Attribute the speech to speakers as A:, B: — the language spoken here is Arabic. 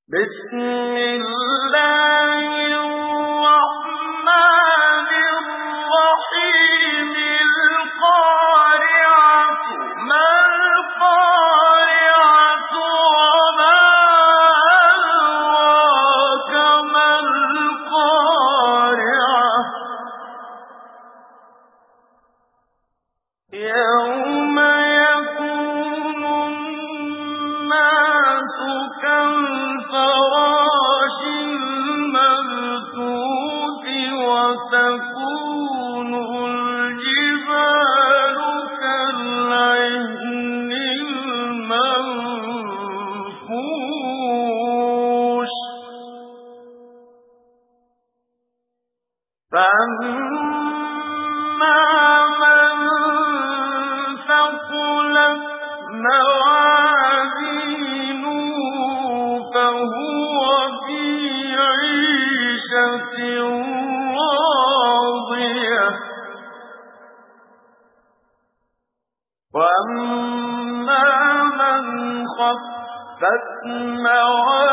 A: بسم الله الرحمن الرحيم القارعة ما القارعة وما أدراك ما القارعة يوم يكون الناس كالفراش المبثوث وتكون الجبال كالعهن المنفوش فأما من ثقلت موازينه فهو في عيشة راضية وأما من خفت موازينه